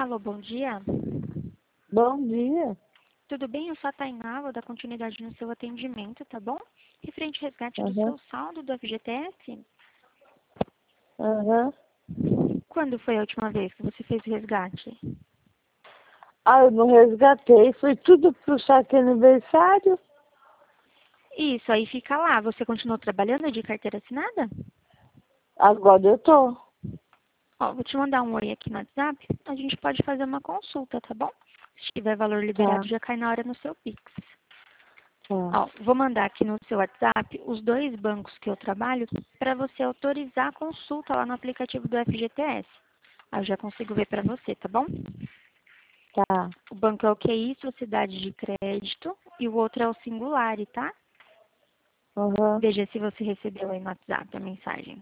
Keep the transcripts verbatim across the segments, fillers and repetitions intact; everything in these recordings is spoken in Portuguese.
Alô, bom dia. Bom dia. Tudo bem? Eu sou a Tainá, vou dar continuidade no seu atendimento, tá bom? Referente ao resgate do Aham. seu saldo do F G T S. Aham. Quando foi a última vez que você fez o resgate? Ah, eu não resgatei. Foi tudo pro saque aniversário. Isso, aí fica lá. Você continuou trabalhando de carteira assinada? Agora eu tô. Ó, vou te mandar um oi aqui no WhatsApp. A gente pode fazer uma consulta, tá bom? Se tiver valor Tá, liberado, já cai na hora no seu Pix. tá. Ó, vou mandar aqui no seu WhatsApp os dois bancos que eu trabalho para você autorizar a consulta lá no aplicativo do F G T S. Aí eu já consigo ver para você, tá bom? Tá. O banco é o Q I, Sociedade de Crédito, e o outro é o Singulari, tá? Aham. Veja se você recebeu aí no WhatsApp a mensagem.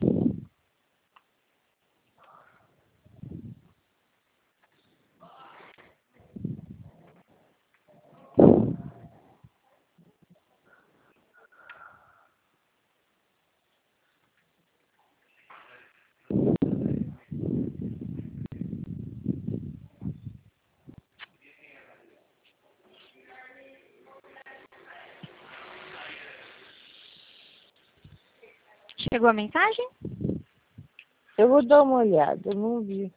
Chegou a mensagem? Eu vou dar uma olhada, eu não vi.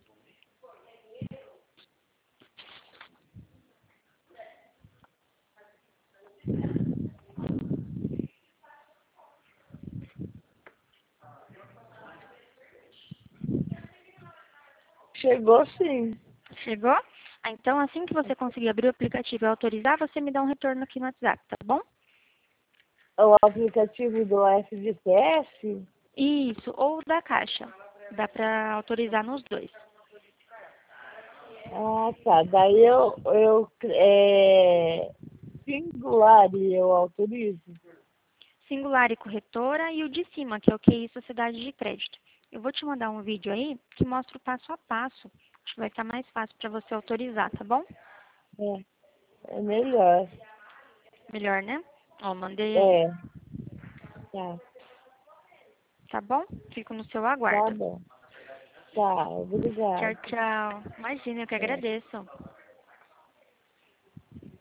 Chegou sim. Chegou? Ah, então, assim que você conseguir abrir o aplicativo e autorizar, você me dá um retorno aqui no WhatsApp, tá bom? O aplicativo do F G T S? Isso, ou da Caixa. Dá para autorizar nos dois. Ah, tá. Daí eu, eu é, singular e eu autorizo. Singular e corretora e o de cima, que é o Q I, Sociedade de Crédito. Eu vou te mandar um vídeo aí que mostra o passo a passo. Acho que vai estar mais fácil para você autorizar, tá bom? É, é melhor. Melhor, né? Ó, mandei aí. É, tá. Tá bom? Fico no seu Tá aguardo. bom. Tá, Tchau, obrigada. tchau. Imagina, eu que É. agradeço.